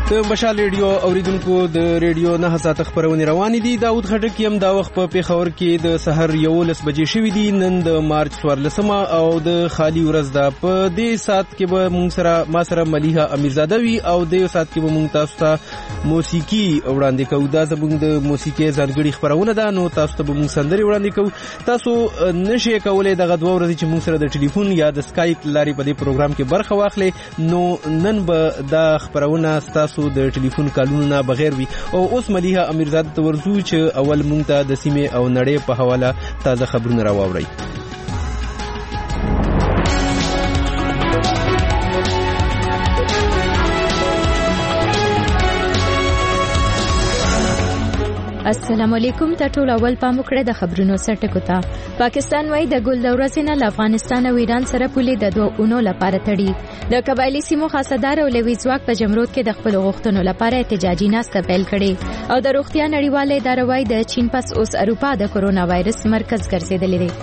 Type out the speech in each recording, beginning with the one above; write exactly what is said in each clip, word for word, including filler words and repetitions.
د مشال ریډیو اوریدونکو د ریډیو نه ساعت خبرونه روانې دي. داود خټک یم دا وخت په پیښور کې د سحر یولس بجې شوې دي. نن د مارچ څوارلسمه او د خالی ورځ ده. په دې ساعت کې به موږ سره ما سره ملیحه امیرزاده وي او د ساعت کې به موږ تاسو ته موسیقي وړاندې کوو. دا زموږ د موسیقي ځانګړي خبرونه ده، نو تاسو ته به موږ سندري وړاندې کوو. تاسو نشئ کولای دغه دوه ورځې چې موږ سره د ټلیفون یا د سکایپ لارې په دې پروګرام کې برخه واخلئ، نو نن به دا خبرونه تاسو د ټلیفون کالونو نه بغیر وي. او اوس ملیحه امیرزاده ته ورځو چې اول مونږ ته د سیمې او نړۍ په حواله تازه خبرونه راوړي. السلام علیکم. ته ټول اول پام وکړئ د خبرونو سرټکو ته. پاکستان وايي د ګل د ورځې نه له افغانستان او ایران سره پولې د دوه اونو لپاره تړي. د قبایلی سیمو خاصدار او لوی ځواک په جمرود کې د خپل غوښتنو لپاره احتجاجي ناسته پیل کړي او د روغتیا نړیواله اداره وايي د چین پس اوس اروپا د کرونا وایرس مرکز ګرځیدلی دی.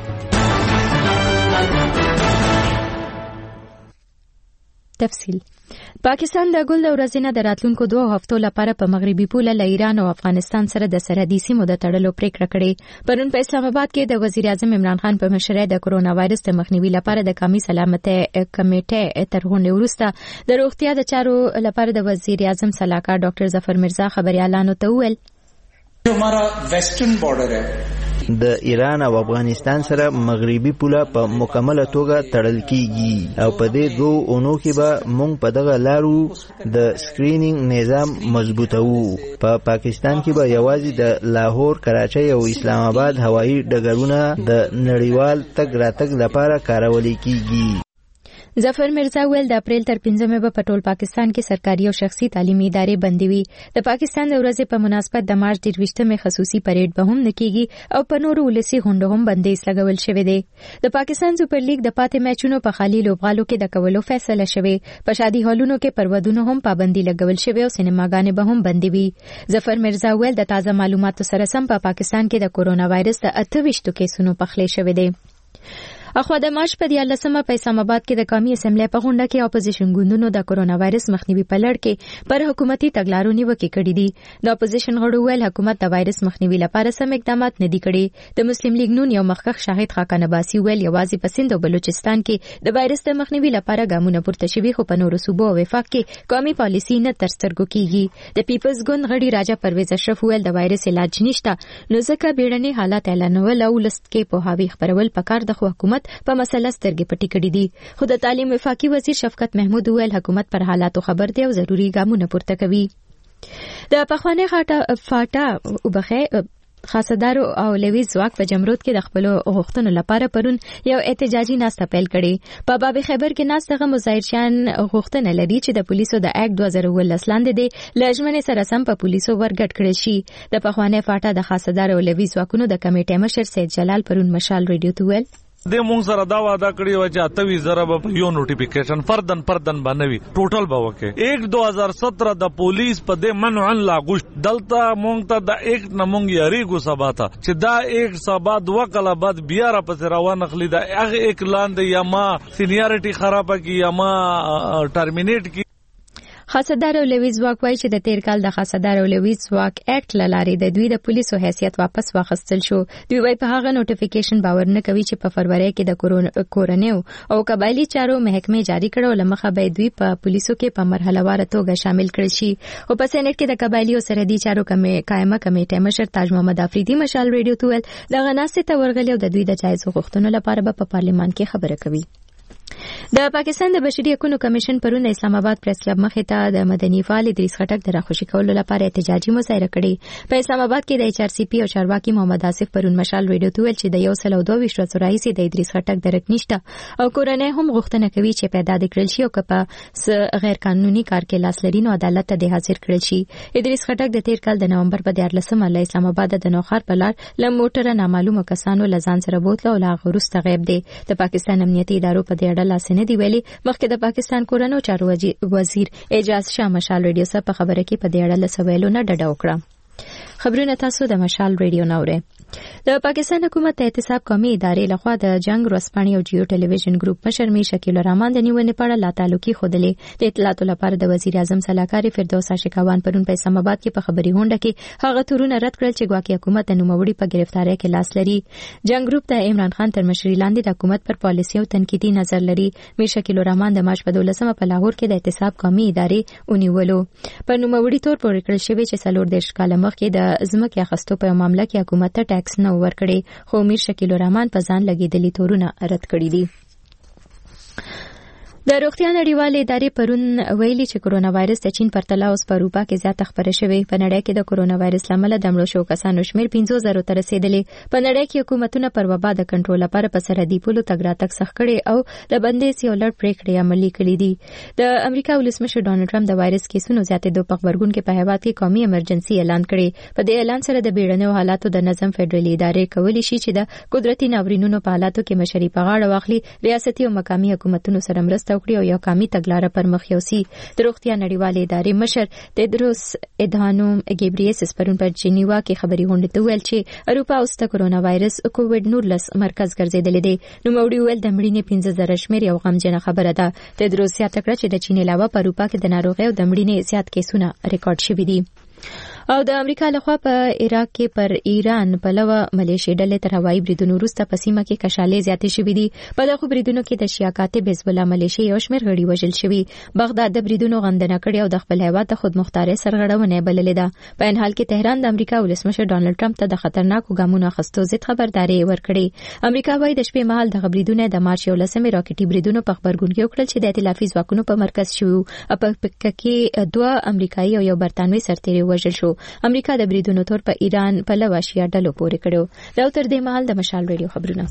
تفصیل. پاکستان د ګل د ورځې نه د راتلونکو دوه هفتو لپاره په مغربي پوله له ایران او افغانستان سره د سرحدي سیمو د تړلو پریکړه کړې. پرون په اسلام آباد کې د وزیر اعظم عمران خان په مشرۍ د کرونا وایرس د مخنیوي لپاره د قومي سلامتۍ کمیټې تر غونډې وروسته د روغتیا د چارو لپاره د وزیر اعظم صلاحکار ډاکټر ظفر مرزا خبريالانو ته وویل جو हमारा western border है د ایران او افغانستان سره مغربي پوله په مکمله توګه تړل کیږي او په دې دوه اونو کې به موږ په دغه لارو د سکرینینګ نظام مضبوطوو. په پا پاکستان کې به یوازې د لاهور، کراچۍ او اسلام آباد هوایي ډګرونه د نړیوال تګ راتګ لپاره کارول کیږي. ظفر مرزا ویل د اپریل تر پنځمه به په ټول پاکستان کې سرکاري او شخصي تعلیمي ادارې بندي وي. د پاکستان د ورځې په مناسبت د مارچ درویشتمې خصوصي پریډ به هم نه کیږي او په نورو ولسي غونډو هم بندیز لګول شوی دی. د پاکستان سوپر لیګ د پاتې میچونو په خالي لوبغالو کې د کولو فیصله شوی. په شادي هالونو کې پر ودونو هم پابندي لګول شوی او سینماګانې به هم بندي وي. ظفر مرزا ویل د تازه معلوماتو سره سم په پا پاکستان کې د کرونا وایرس د اته ویشتو کیسونو پخلی شوی دی. اخوا د مارچ په دیارلسمه په اسلام آباد کې د قومي اسمبلی په غونډه کې اپوزیشن ګوندونو د کرونا وایرس مخنیوي په لړ کې پر حکومتي تګلارو نیوکې کړې دي. د اپوزیشن غړو ویل حکومت د وایرس مخنیوي لپاره سم اقدامات نه دي کړي. د مسلم لیگ نون یو مخکښ شاهد خاقان عباسي ویل یوازې په سند او بلوچستان کې د وایرس د مخنیوي لپاره ګامونه پورته شوي، خو په نورو صوبو او وفاق کې قومي پالیسي نه تر سترګو کیږي. د پیپلز ګوند غړي راجا پرویز اشرف ویل د وایرس علاج نشته، نو ځکه بیړني حالات اعلانول او لست کې په هاوی خبرول پکار د حکومت په مسله سترګې پټې کړې دي. خو د تعلیم وفاقي وزیر شفقت محمود ویل حکومت پر حالاتو خبر دی او ضروري ګامونه پورته کوي. د پخوانی خاطه فاټا وبخه خاصدارو او لوی ځواک په جمرود کې د خپل غوښتنو لپاره پرون یو احتجاجي ناسته پیل کړي. په باب خیبر کې ناسته مظاهرچیان غوښتنه لري چې د پولیسو د اکټ دوه زره اوولس لاندې د لجمنې سره سم په پولیسو ورګډ کړي شي. د پخوانی فاټا د خاصدارو او لوی ځواکونو د کمیټې مشر سید جلال پرون مشال ریډیو ته ویل د مونږ سره دا وعده کړی و چې اتوي زره به یو نوټیفیکیشن فردن فردن باندې ټوټل به وکړي. یک دو هزار سترہ د پولیس په دې منعن لاغوش دلته مونږ ته د یک نمونږ یریګو سبا ته چې دا یک سبا دوه کله بعد بیا را پس روان نخلی دا هغه یک لاندې یا ما سینیریټي خرابه کی یا ما ټرمینیټ کی. خاصدار او لوی ځواک وایي چې د تیر کال د خاصدار او لوی ځواک اکټ لاري د دوی د پولیسو حیثیت واپس واخیستل شو. دوی وايي په هغه نوټیفیکیشن باور نه کوي چې په فروری کې د کورونیو او قبایلی چارو محکمې جاری کړو لمخه به دوی په پولیسو کې په مرحله وار توګه شامل کړي شي. او په سېنات کې د قبایلی او سرحدي چارو قائمه کمیټې مشر تاج محمد افریدي مشال ریډیو ته ویل د غناسته تورغلی او د دوی د جایز غوښتنو لپاره به په پارلیمان کې خبره کوي. د پاکستان د بشري حقوقو کمیشن پرون اسلام آباد پریس کلب مخې ته د مدني فعال ادریس خټک د راخوشي کولو لپاره احتجاجي مظاهره کړې. په اسلام آباد کې د ایچ آر سی پی او چارواکي محمد آصف پرون مشال ریډیو ته ویل چې د یو سل او دوه ویشت ورځو راهیسې د ادریس خټک درک نشته او کورنۍ هم غوښتنه کوي چې پیدا کړل شي او که په غیر قانوني کار کې لاس لري نو عدالت ته د حاضر کړل شي. ادریس خټک د تیر کال د نومبر په دیارلسمه له اسلام آباد د نوخار په لار له موټر نامعلومه کسانو لزان سره بوتله او لا غروسته غیب دی. د پاکستان امنیتي ادارو په دې اړه لاس نه دی ویلي. مخکې د پاکستان کورنو چارو وزیر اعجاز شاه مشال ریډیو سره په خبره کې په دې اړه له سوالونو ډډه وکړه. خبرونه تاسو د مشال ریډیو نورې. د پاکستان حکومت د احتساب قومي ادارې لخوا د جنگ ورځپاڼې او جیو ټلویزیون ګروپ مشر میر شکیل الرحمن د نیونې په اړه لا تعلقي ښودلې. د اطلاعاتو لپاره د وزیر اعظم سلاکار فردوس عاشقوان پرون په اسلام آباد کې په خبري غونډه کې هغه تورونه رد کړل چې ګواکې حکومت د نوموړي په گرفتاری کې لاس لري. جنگ ګروپ د عمران خان تر مشرۍ لاندې د حکومت پر پالیسي او تنقیدي نظر لري. میر شکیل الرحمن د مارچ په دولسمه په لاهور کې د احتساب قومي ادارې ونیولو. په نوموړي تور پورې کړل شوی چې څلور دېرش کاله مخکې د ځمکې اخیستو په معاملې کې حکومت ته ټیکس نه ورکړي، خو میر شکیل الرحمن په ځان لګېدلي تورونه رد کړي دي. د روغتیا نړیوالې ادارې پرون ویلي چې کرونا وایرس د چین پرتله اوس په اروپا کې زیاته خپره شوې. په نړۍ کې د کرونا وایرس لامل د مړو شوو کسانو شمېر پنځو زرو ته رسیدلی. په نړۍ کې حکومتونه پر وبا د کنټرول لپاره په سرحدي پولو تګ راتګ سخت کړي او د بندیز یو لړ پریکړې عملي کړي دي. د امریکا ولسمشر ډانلډ ټرمپ د وایرس کیسونو زیاتېدو په غبرګون کې په هیواد کې قومي امرجنسي اعلان کړي. په دې اعلان سره د بیړنیو حالاتو د نظم فدرالي ادارې کولی شي چې د قدرتي ناورینونو په حالاتو کې مشري په غاړه واخلي، ریاستي او مقامي حکومتونو سره مرسته وکړي او یو قومي تګلاره پر مخ یوسي. د روغتیا نړیوالې ادارې مشر تدروس ادهانوم ګیبریسس پرون په جنیوا کې خبري غونډه ته ویل چې اروپا اوس د کرونا وایرس کووډ نولس مرکز ګرځېدلی دی. نوموړي ویل د مړینې پنځه زره شمېر یو غمجنه خبره ده. تدروس زیاته کړه چې د چین علاوه په اروپا کې د ناروغۍ او د مړینې زیات کیسونه ریکارډ شوي دي. او د امریکا لخوا په عراق کې پر ایران پلوه ملیشي ډلې تر هوایي بریدونو وروسته په سیمه کې کشالې زیاتې شوې دي. په دغو بریدونو کې د شیعه کاتب حزب الله ملیشي یو شمېر غړي وژل شوي. بغداد د بریدونو غندنه کړې او د خپل هیواد د خودمختارۍ سرغړونه بللې ده. په این حال کې تهران د امریکا ولسمشر ډانلډ ټرمپ ته د خطرناکو ګامونو اخیستو ضد خبرداری ورکړې. امریکا وايي د شپې مهال دغه بریدونه د مارچ یولسمې راکټي بریدونو په خبرګون کې وکړل چې د ائتلافي ځواکونو په مرکز شوي او په کې دوه امریکایي او یو برتانوي سرتیري وژل شو. امریکا د بریدونو تور په ایران په لوا شیعه ډلو پورې کړو. دا تر دې مهال د مشال ریډیو خبرونه.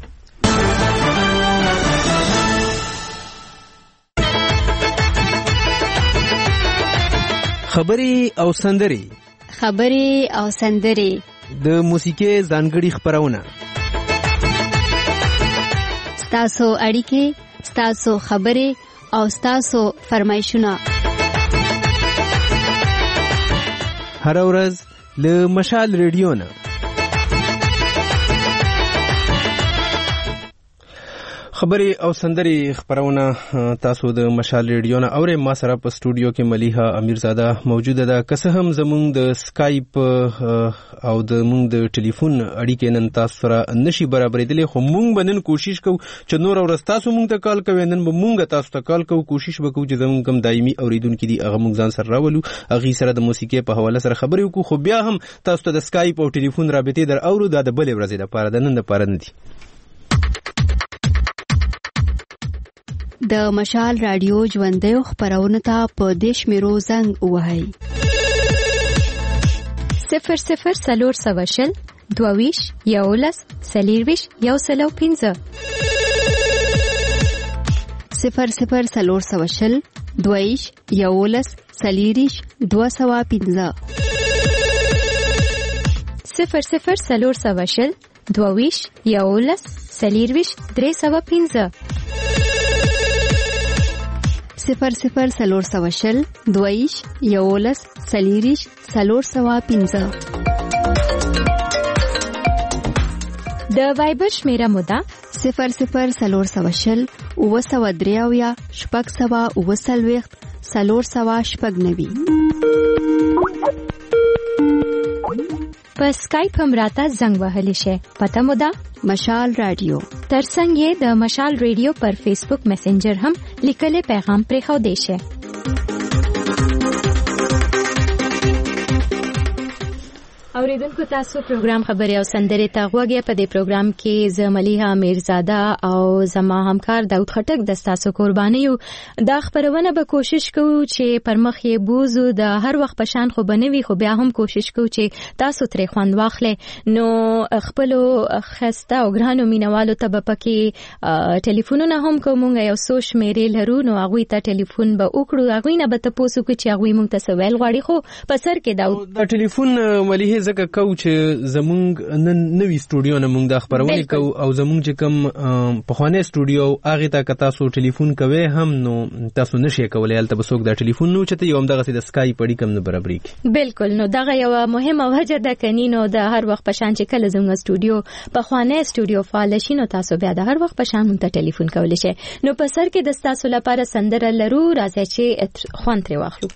خبري او سندري خبري او سندري د موسیقي ځانګړي خبرونه ستاسو اړیکې، ستاسو خبري او ستاسو فرمایشونه هر ورځ له مشال ریډیو نه. خبري او سندري خبرونه تاسو د مشال ریډیو نه اورئ. ما سره په سټوډیو کې ملیحه امیرزاده موجوده ده. که څه هم زموږ د سکایپ او د موږ د ټلیفون اړیکې نن تاسو سره نشي برابرېدلی، خو موږ به نن کوشش کوو چې نور ورځ تاسو موږ ته کال کوئ، نن به موږ تاسو ته کال کوو. کوشش به کوو چې زموږ کوم دایمي اوریدونکي دي هغه موږ ځان سره راولو، هغې سره د موسیقۍ په حواله سره خبرې وکړو. خو بیا هم تاسو ته د سکایپ او ټلیفون رابطې در اورو. دا د بلې ورځې دپاره د نن دپاره نه دي. د مشال رادیو ژوندیو خبرونه ته په دې شمیرو زنګ ووهئ: صفر صفر څلور سوه شل دوه ویشت یولس څلېرویشت یو سل او پنځه، صفر صفر څلور سوه شل دوه ویشت یولس څلېرویشت دوه سوه پنځه، صفر صفر څلور سوه شل دوه ویشت یولس څلېرویشت درې سوه پنځه، صفر صفر څلور سوه شل دوه ویشت یولس څلېرویشت څلور سوه پنځه. د وایبر شمیره مو ده صفر صفر څلور سوه شل اووه سوه درې اویا شپږ سوه اووه څلوېښت څلور سوه شپږ نوي. په سکایپ هم راته زنګ وهلی شئ. پته مو ده مشال رادیو. ترڅنګ یې د مشال ریډیو پر فیسبوک میسنجر هم لیکلی پیغام پرېښودی شئ. اوریدونکو تاسو پروګرام خبري او سندري ته غوږی. په دې پروګرام کې زه ملیحه امیرزاده او زما همکار داود خټک د تاسو قرباني یو. دا خبرونه به کوشش کوو چې پر مخ یې بوزو، د هر وخت په شان خو بنوي، خو بیا هم کوشش کوو چې تاسو ترې خوند واخلئ. نو خپل خسته او ګرانو مینوالو ته به پکې ټلیفونونه هم کوو. مونږ یو څو شمیرې لرو، نو هغوی ته ټلیفون به وکړو، هغوی نه به تپوس وکړو چې هغوی مونږ ته څه ویل غواړي. خو په سر کې داود دا ټلیفون ملیحه ځکه فکر کوو چې زمونږ نن نوی سټوډیو نه مونږ د خبرونې کوو او زمونږ چې کوم پخوانی سټوډیو هغه ته که تاسو ټلیفون کوئ هم نو تاسو نشئ کولی هلته به څوک دا ټلیفون نه اوچتوي یو همدغسې د سکایپ اړیکه هم نه برابرېږي. بالکل نو دغه یوه مهمه وجه ده کني نو د هر وخت په شان چې کله زموږ سټوډیو پخوانی سټوډیو فعال شي نو تاسو بیا د هر وخت په شان مونږ ته ټلیفون کولی شئ. نو په سر کې د ستاسو لپاره سندره لرو، راځئ چې خوند ترې واخلو.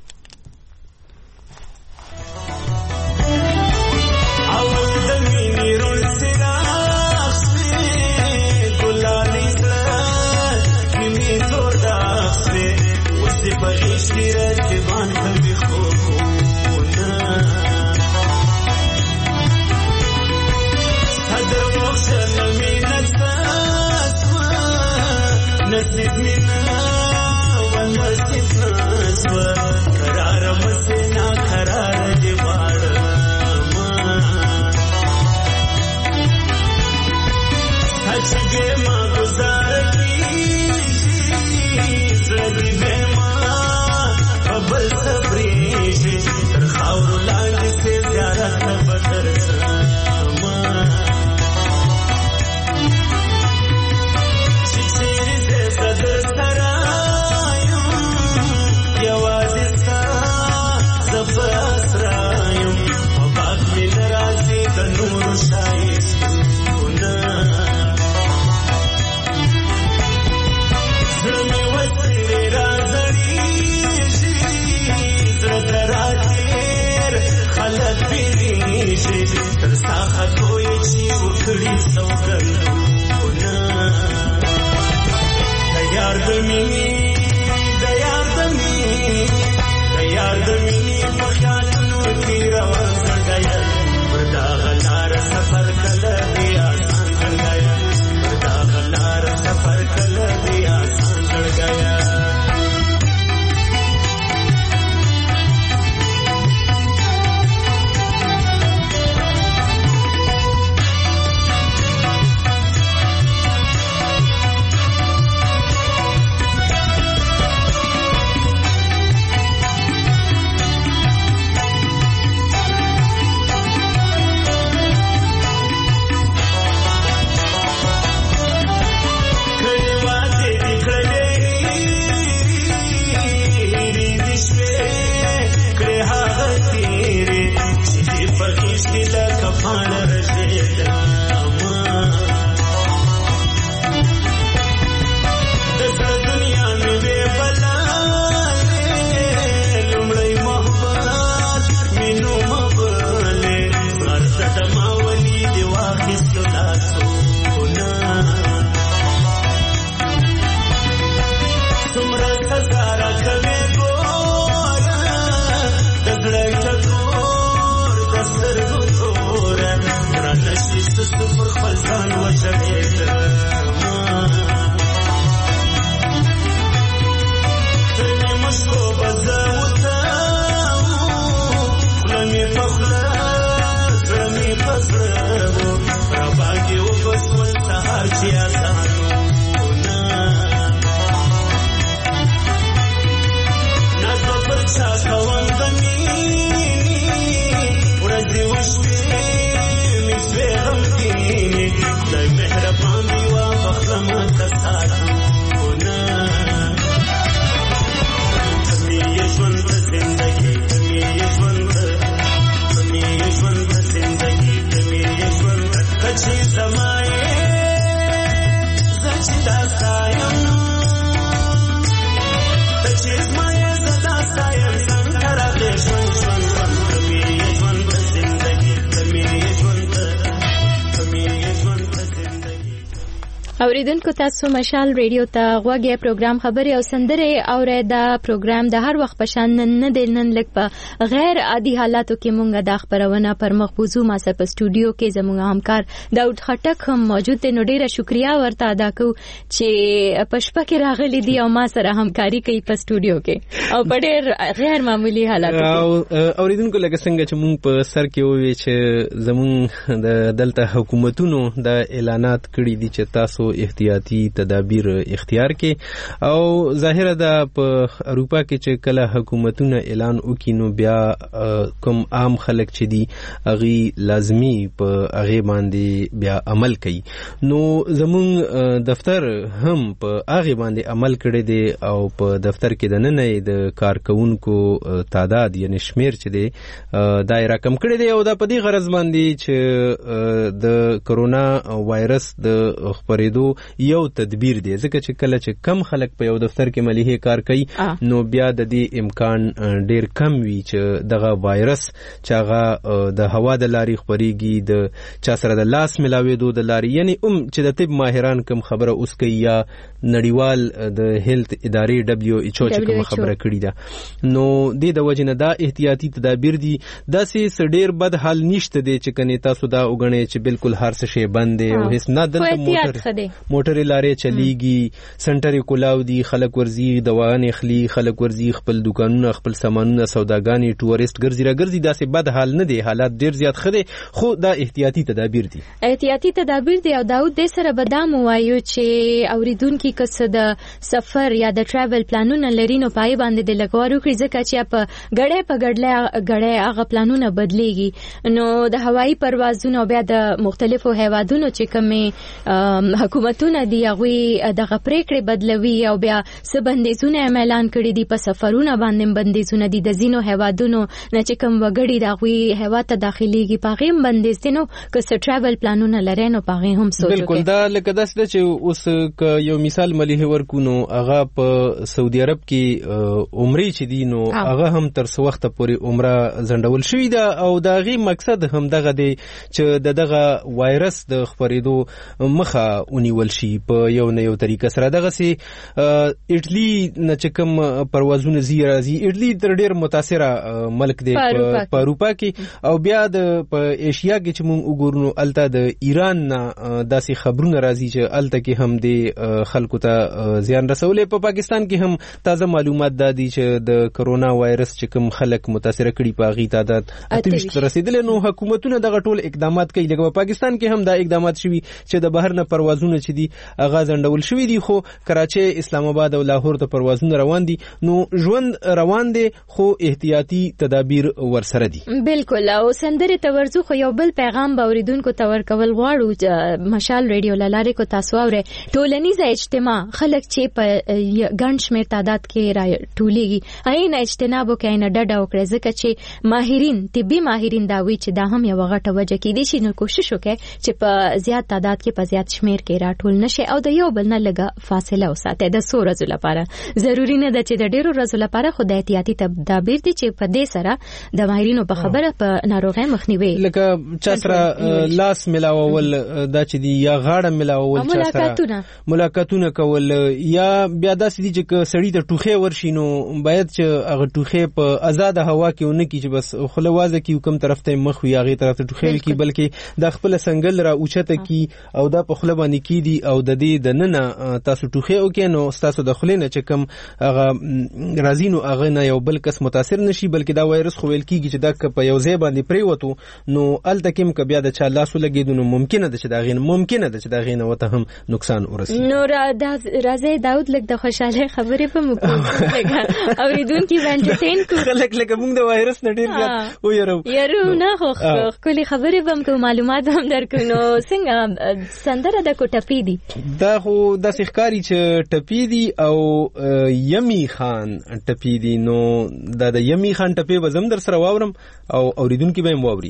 اوریدونکو تاسو مشال ریډیو ته غوږی پروګرام خبري او سندره اورئ. دا پروګرام د هر وخت په شان نه دی، نن لږ په غیر عادي حالاتو کې مونږه د خبرونه پر مخ بوزو. ما سره په سټوډیو کې زموږ همکار داود خټک هم موجود دی. نو ډیره شکریا ورته ادا کوم چې په شپه کې راغلي دي او ما سره همکاري کوي په سټوډیو کې او په ډیر غیر معمولی حالاتو کې. اوریدونکو لکه څنګه چې مونږ په سر کې ووی چې زموږ د دلته حکومتونو د اعلانات کړي دي چې تاسو احتیاطي تدابیر اختیار کړي او ظاهره ده په اروپا کې چې کله حکومتونه اعلان وکړي نو بیا کوم عام خلک چې دي هغه لازمی په هغه باندې بیا عمل کوي. نو زمون دفتر هم په هغه باندې عمل کړی دی او په دفتر کې د نن د کارکونکو تعداد یعنی شمیر چې دی دا رقم کړی دی او دا په دې غرض باندې چې د کرونا وایرس د خپرېدو یو تدبیر دی ځکه چې کله چې کم خلک په یو دفتر کې مليحه کار کوي نو بیا د دې امکان ډیر کم وي چې دغه وایرس چې هغه د هوا د لارې خپرېږي د چا سره د لاس ملاوېدو د لارې یعنی ام چې د طب ماهران کوم خبره اوس کوي یا نړیوال د هیلث ادارې دبليو ایچ او چې کوم خبره کړې ده نو د د وجنه دا احتیاطي تدابیر دي داسې ډیر بد حال نشته دی چې کني تاسو دا وګڼئ چې بالکل هر څه شی بند دی او هیڅ نه دلته موټر موټر لارې چلیږي سنټر کولاو دي خلک ورزي دواګانې اخلي خلک ورزي خپل دکانونه خپل سامانونه سوداګانې ټورست ګرځي را ګرځي داسې بد حال نه دی حالات ډیر زیات خدي خو دا احتیاطي تدابیر دي احتیاطي تدابیر دي او داود د سره بدام وایو چې اوریدونکو کس د سفر یا د ټریول پلانونه لري نو پای باندې د لګورو کړي ځکه چې په غړې په غړلې غړې هغه پلانونه بدليږي نو د هوایي پروازونو بیا د مختلفو هیوادونو چې کومه حکومتونه دی هغه دغه پریکړې بدلوي او بیا څه بندیزونه اعلان کړي دي په سفرونه باندې بندیزونه دي د زینو هیوادونو نه چې کوم وګړي دغه هیواد ته داخليږي پاغه هم بندیز دي نو که څه ټریول پلانونه لري نو پاغه هم سوچو بالکل دا لکه داسې چې اوس یو مثال مليحه ورکو نو هغه په سعودي عرب کې عمره چې دي نو هغه هم تر څو وخت پورې عمره زندول شوې ده او دا غي مقصد هم دغه دی چې دغه وایرس د خپرېدو مخه ونیول شي په یو نه یو طریقه سره دغه سي اټلی نه چې کوم پروازونه زی راځي اټلی تر ډیر متاثره ملک دی په اروپا کې او بیا د په ایشیا کې چې موږ وګورو الته د ایران نه داسې خبرونه راځي چې الته کې هم د خلکو ته زیان رسولې په پاکستان کې هم تازه معلومات دادي چې د کرونا وایرس چې کوم خلک متاثر کړي په غي تعداد اتويشت رسیدل نو حکومتونه دغه ټول اقدامات کوي لکه په پاکستان کې هم دا اقدامات شوي چې د بهر نه پروازونه چې دي هغه ځندول شوي دي خو کراچي اسلام آباد او لاهور ته پروازونه روان دي نو ژوند روان دي خو احتیاطي تدابیر ورسره دي بالکل او سندره تورزو خو یو بل پیغام باوریدونکو تور کول غواړو مشال ریډیو لاره کو تاسو اوره ټولنیز اجتماع خلک چې په ګڼ شمېر تعداد کې را ټولېږي هغه نه اجتناب وکړي نه ډډه وکړي ځکه چې ماهرین طبي ماهرین دا وی چې دا هم یو غټه وجه کې دي چې نو کوشش وکړي چې په زیات تعداد کې په زیات شمېر کې را ټول نشي او د یو بل نه لګه فاصله وساتي د څو ورځې لپاره ضروری نه ده چې د ډیرو ورځې لپاره خو د احتیاطي تدابیر دي چې په دې سره د ماهرینو په خبره په ناروغي مخنیوي لکه چا سره لاس ملاول دا چې دی یا غاړه ملاول چا سره ملاقاتونه کول یا بیا داسې دي چې سړی ته ټوخه ورشي نو باید چې هغه ټوخه په آزاد هوا کې ونه کی چې بس خلوازه کې کوم طرف ته مخ وي هغه طرف ته ټوخه کی بلکې د خپل سنگل را اوچته کی او دا په خله باندې کی دي او د دې د نن تاسو ټوخه او کې نو تاسو د خله نه چې کوم هغه رازینو هغه نه یو بل کس متاثر نشي بلکې دا وایرس خو ویل کیږي چې دا په یو ځای باندې پریوتو نو الته کوم ک بیا د چا لاسو لګیدو نو ممکنه ده چې دا غین ممکنه ده چې دا غین وته هم نقصان ورسي نو دا راځي داود لګ د خوشاله خبرې په مکو اوریدونکو انټرټین کو خلک لکه موږ د وایرس نه ډیر زیات و یارو یارو نه خو کلی خبرې بم کو معلومات هم درکو نو څنګه سندره د کوټپی دي دا خو د سخکاری چې ټپی دي او یمی خان ټپی دي نو دا د یمی خان ټپی وزم در سره واورم او اوریدونکو به واوري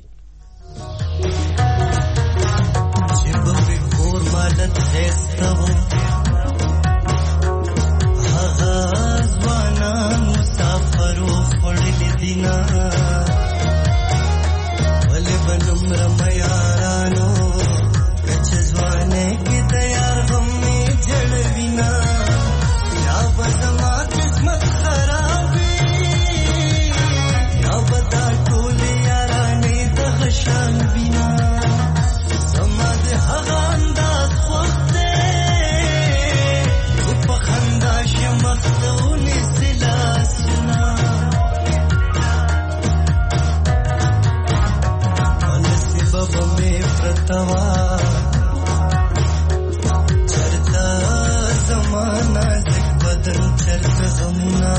غمنا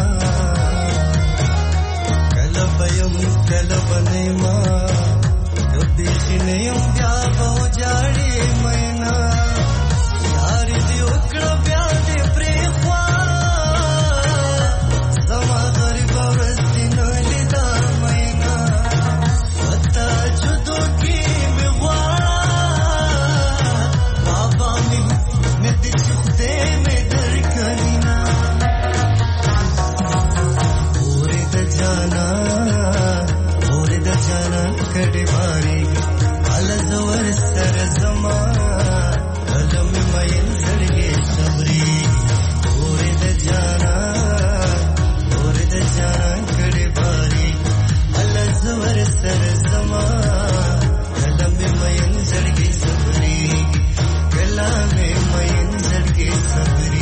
کله بیم کله بنیما کبھی خنیم بیا بہو جاڑی مینا یار دی اکڑا بیا دی پریخوا زما غریب ورستی نولی دا مینا وطا جدو کی می غوارا بابا می می دی چختے می در کنینا اوری دا جانا اوری دا جانا کڑی باری الزور سر زما علم مین زڑگی صبری اوری دا جانا اوری دا جانا کڑی باری الزور سر زما علم مین زڑگی صبری کلام مین زڑگی صبری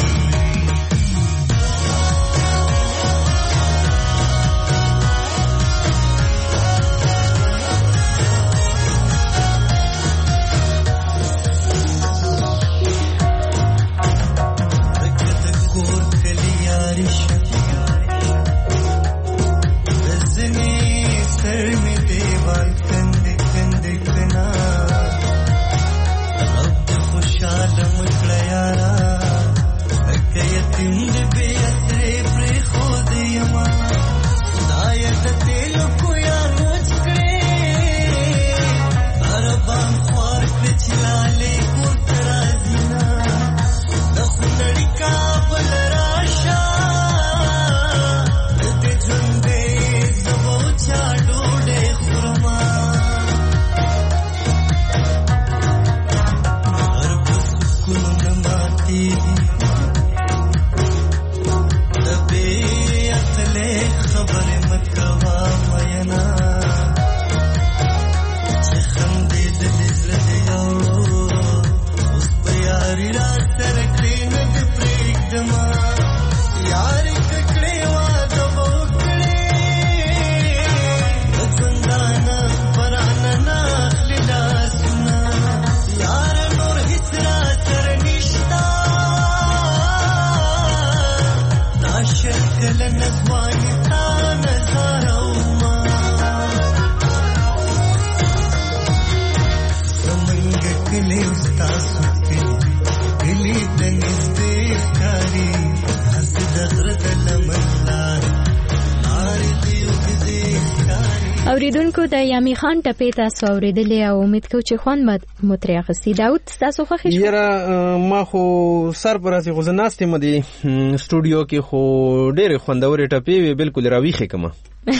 اوریدونکو د یامي خان ټپې تاسو اوریدلې او امید کوم چې خوند متري اخستي. داود تاسو خو خوښ یاره ما خو سر پر اسې خو زناستې مدي سټوډیو کې خو ډېرې خوندورې ټپې وي بالکل راويخه کما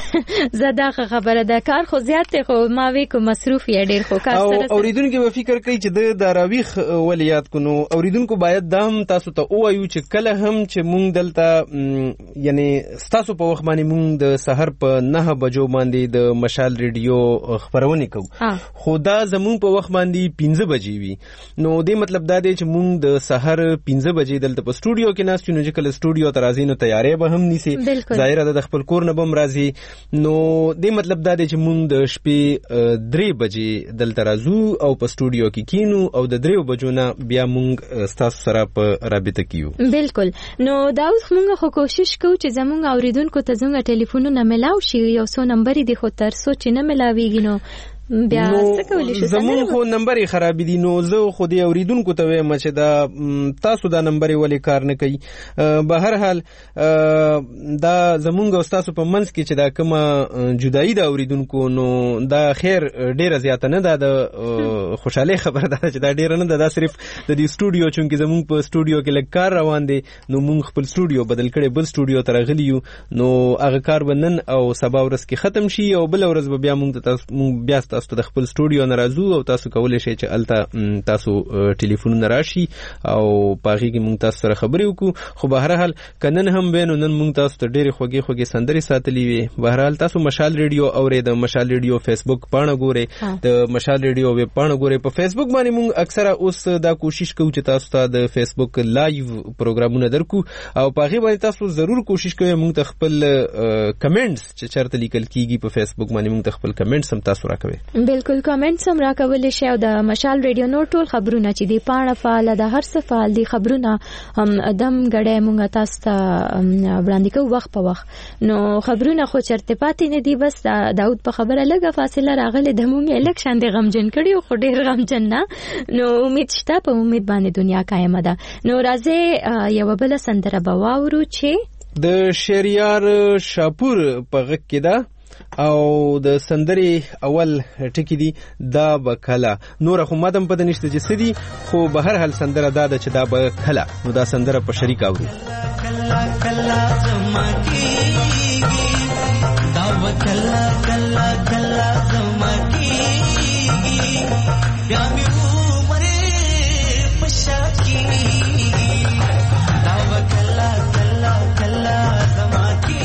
زدا خبره ده کار خو زیات خو ما وی کو مصروف یې ډېر خو کار سره اوریدونکو به فکر کوي چې د راويخ ولیات کو نو اوریدونکو باید دام تاسو ته وایو چې کله هم چې مونږ دلته یعنی تاسو په وخت باندې مونږ د سحر په نه بجو باندې د مشال ریډیو خبرونه کوو خدا زمون په وخت باندې پنځه بجې وي نو دې مطلب دا دی چې مونږ د سحر پنځه بجې دلته په سټوډیو کې ناستو نو چې کله سټوډیو ته راځي نو تیارې به هم نیسي ظاهر ده د خپل کور نه بم راځي نو دې مطلب دا دی چې مونږ د شپې درې بجې دلته راځو او په سټوډیو کې کینو او د درې بجو نه بیا مونږ تاسو سره په رابطه کیو. بالکل نو دا اوس مونږ خو کوشش کوو چې زمونږ اوریدونکو ته زموږ ټلیفونونه ملاو شي یو څو نمبر دي خو تر څو چې نه ملاويږي نو بیا څه کولی شو زمون خو نمبر خراب دي نو زه خو دې اوریدونکو ته وایم چې دا تاسو دا نمبر ولې کار نه کوي به هر حال دا زمونږ او تاسو په منځ کې چې دا کومه جدایي دا اوریدونکو نو دا خیر ډیره زیاته نه ده د خوشاله خبر ده چې دا ډیره نه ده دا صرف د دې سټوډیو چونکه زمونږ په سټوډیو کې لږ کار روان دي نو مونږ خپل سټوډیو بدل کړي بل سټوډیو ته راغلی یو نو هغه کار بنن او سبا ورځ کې ختم شي او بل ورځ به بیا مونږ ته بیا تاسو د خپل سټوډیو نه راځو او تاسو کولای شئ چې الته تاسو ټلیفون نه راشي او پاغي کې مونږ تاسو سره خبرې وکړو خو به هر حال کنن هم بینو نن مونږ تاسو ته ډېری خوږی خوږی سندري ساتلې وي به هر حال تاسو مشال ریډیو اورې د مشال ریډیو فیسبوک پاڼه ګورئ د مشال ریډیو ویب پاڼه ګورئ په فیسبوک باندې مونږ اکثره اوس دا کوشش کوو چې تاسو ته د فیسبوک لایو پروګرامونه درکو او پاغي باندې تاسو ضرور کوشش کوئ مونږ ته خپل کمنټس چې چرته لیکل کیږي په فیسبوک باندې مونږ ته خپل کمنټس هم تاسو راکوي بالکل کمنټس هم راکول شي او د مشال ریډیو نور ټول خبرونه چې دی پاڼه فعال د هر څه فعال دي خبرونه هم دم غړې مونږ تاسو ته وړاندې کوو وخت په وخت نو خبرونه خو چرته پاتې نه دي بس داود په خبره لګه فاصله راغله د مونږ الیکشن د غمجن کړي خو ډیر غمجن نه نو امید شته په امید باندې دنیا قائم ده نو راځي یو بل سندره بواورو چې د شریار شاپور په غږ کې ده او د سندري اول ټکی دی دا بکلا نور خو مادم پد نشته چې سدي خو به هر حال سندره دا د چې دا بکلا نو دا سندره په شریک اورو کلا کلا زمکی دا بکلا کلا کلا زمکی بیا می عمر پشاکی دا بکلا کلا کلا زمکی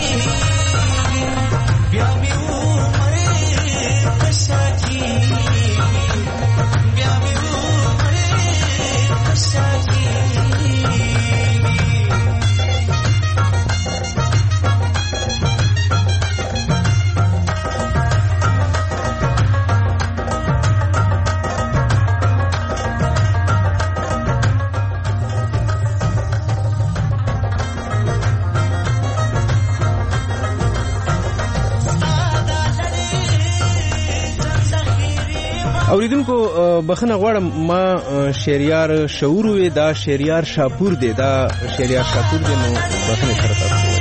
بیا می عمر پشاکی بیا می عمر پشاکی اوریدونکو بخنه غواړم ما شریار شعور وې دا شریار شاپور دی دا شریار شاپور دی نو بخنه سره تاسو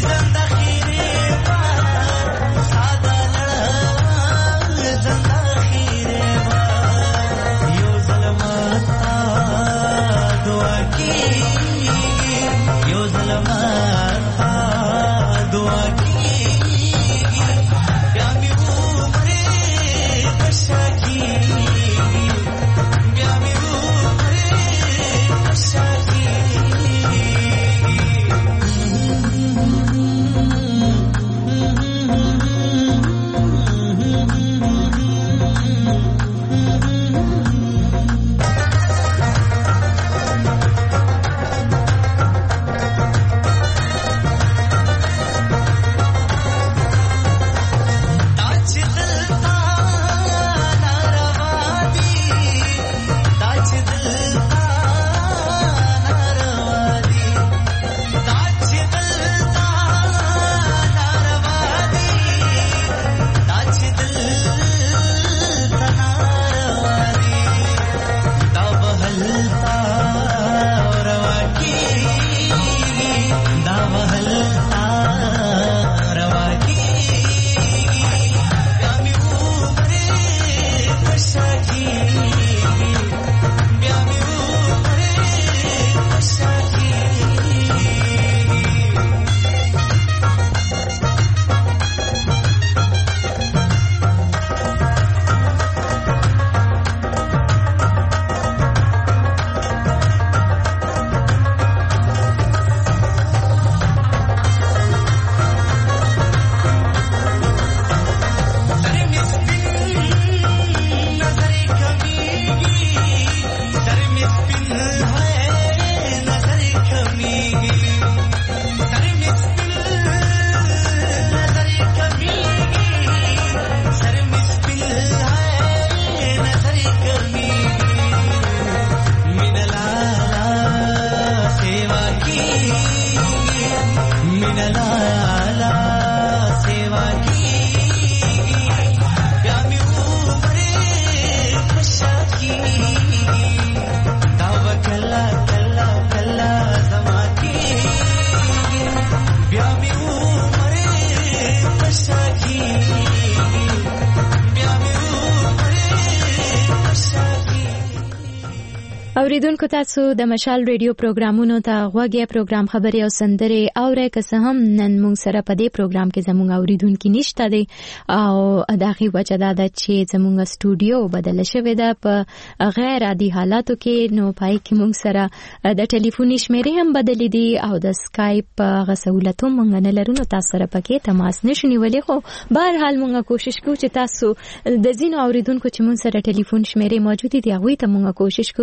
اوریدونکو تاسو د مشال ریډیو پروګرامونو ته غوږی پروګرام خبري او سندري اورئ که څه هم نن موږ سره په دې پروګرام کې زموږ اوریدونکو نشته دي او دغه وجه دا ده چې زموږ سټوډیو بدل شوی ده په غیر عادي حالاتو کې نو پای کې موږ سره د ټلیفوني شمیرې هم بدلې دي او د سکایپ غسولتو موږ نه لرو نو تاسو سره پکې تماس نشونی ولې خو بهر حال موږ کوشش کوو چې تاسو د زینو اوریدونکو چې موږ سره ټلیفون شمیرې موجود دي هغه ته موږ کوشش کوو زنګ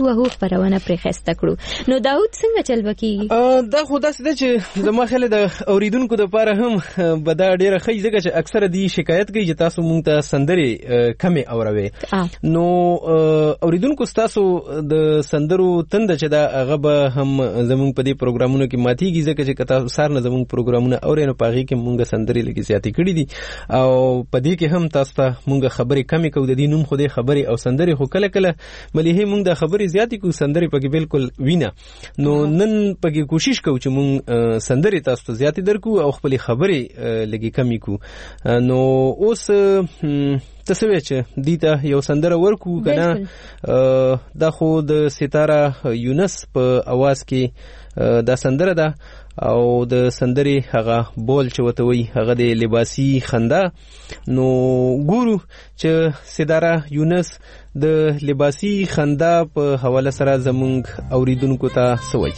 وهو خبرونه پرې خسته کړو. نو داود څنګه چل وکیږي؟ دا خو داسې ده چې زما خیال د اوریدونکو د پاره هم به دا ډیره ښه ځکه چې اکثره دی شکایت کوي چې تاسو مونږ ته سندرې کمې اوروي. نو اوریدونکو تاسو د سندرو تند چې دا هغه به هم زمونږ په دې پروګرامونو کې ماتيږي ځکه چې کته سار نه زمونږ پروګرامونه اوري نو پاغي کې مونږ سندرې لګي زیاتې کړې دي او په دې کې هم تاسو ته مونږ خبرې کمې کوو. د دې نوم خو دې خبرې او سندرې خو کله کله مليهه مونږ د خبرې زیاتې کوو سندرې پکې بالکل وینا. نو نن پکې کوشش کوو چې مونږ سندرې تاسو ته زیاتې درکو او خپل خبرې لګي کمې کو. نو اوس تسوي چې دیته یو سندره ورکو کنه دا خو د ستاره یونس په आवाज کې دا سندره ده او د سندري هغه بول چې وته وي هغه د لباسي خندا. نو ګورو چې ستاره یونس د لباسي خندا په حواله سره زمونږ اوریدونکو ته سوي.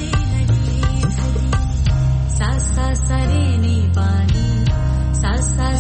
Sa sa sa re ni pani sa sa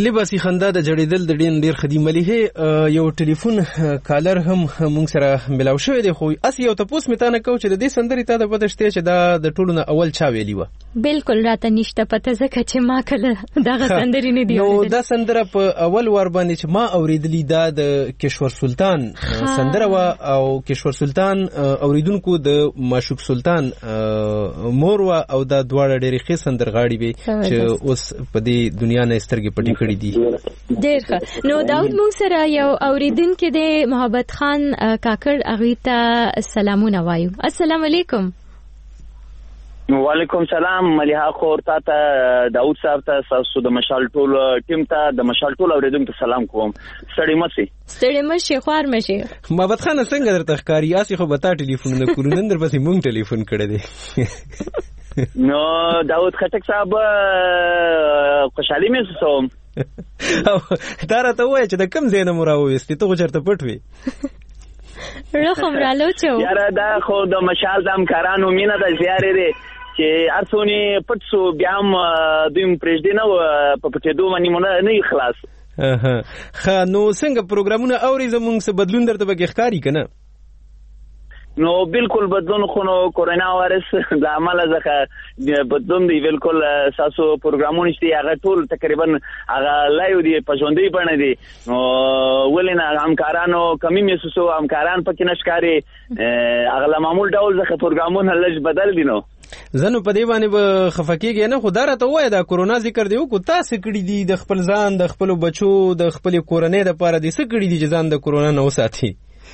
لباسي خندا د جړېدل د ډین ډیر خدي مليحه یو ټلیفون کالر هم مونږ سره ملاو شوی دی خو اس یو تاسو متانه کو چې د دې سندري ته د پته شته چې دا د ټولو نه اول چا ویلی و بالکل راته نشته پته ځکه چې ما کله دغه سندري نه دی نو دا سندره په اول ور باندې چې ما اوریدلی دا د کشور سلطان سندره و او کشور سلطان اوریدونکو د ماشوق سلطان مور و او دا دواړه ډېرې ښه سندرغاړي وي چې اوس په دې دنیا نه سترګې پټې کړې دي. ډېر ښه. نو داود موږ سره یو اوریدونکی دی محبت خان کاکړ، هغوی ته سلامونه وایو. السلام علیکم. وعلیکم سلام ملیحه خور، تا ته داود صاحب ته تاسو د مشال ټول ټیم ته د مشال ټول اوریدونکو ته سلام کوم. ستړي مشي ستړي مشي خوار مشي. محبت خان څنګه درته ښکاری؟ اسی خو به تا ټلیفون نه کولو، نن در پسې مونږ ټلیفون کړی دی. نو داود خټک صاحب خوشحالي محسوسوم. دا راته ووایه چې د کوم ځای نه مو راوویستې؟ ته خو چېرته پټ وې. رقم رالوچو یاره دا خو د مشال د همکارانو مینه ده زیارې دی چې هر څونې پټ سو بیا هم دوی م پرېږدي نه په پټېدو باندې مو نه وي خلاص. ښه نو څنګه پروګرامونه اورې؟ زمونږ څه بدلون درته پکې ښکاري که نه؟ نو بالکل بدلون خو نو کورونا وایرس د عمله څخه بدلون دی. بالکل تاسو پروګرامونه چې هغه ټول تقریبا هغه لایو دی په ژوندۍ بڼه دی. نو ولې نه همکارانو کمی محسوسو، همکاران پکې نه ښکاري، هغه له معمول ډول څخه پروګرامونه لږ بدل دي. نو زنو په دې باندې به خفه کېږي نه؟ خو دا راته ووایه دا کورونا ذکر دی وکړو، تا څه کړي دي د خپل ځان، د خپلو بچو، د خپلې کورنۍ دپاره دې څه کړي دي چې ځان د کورونا نه وساتي؟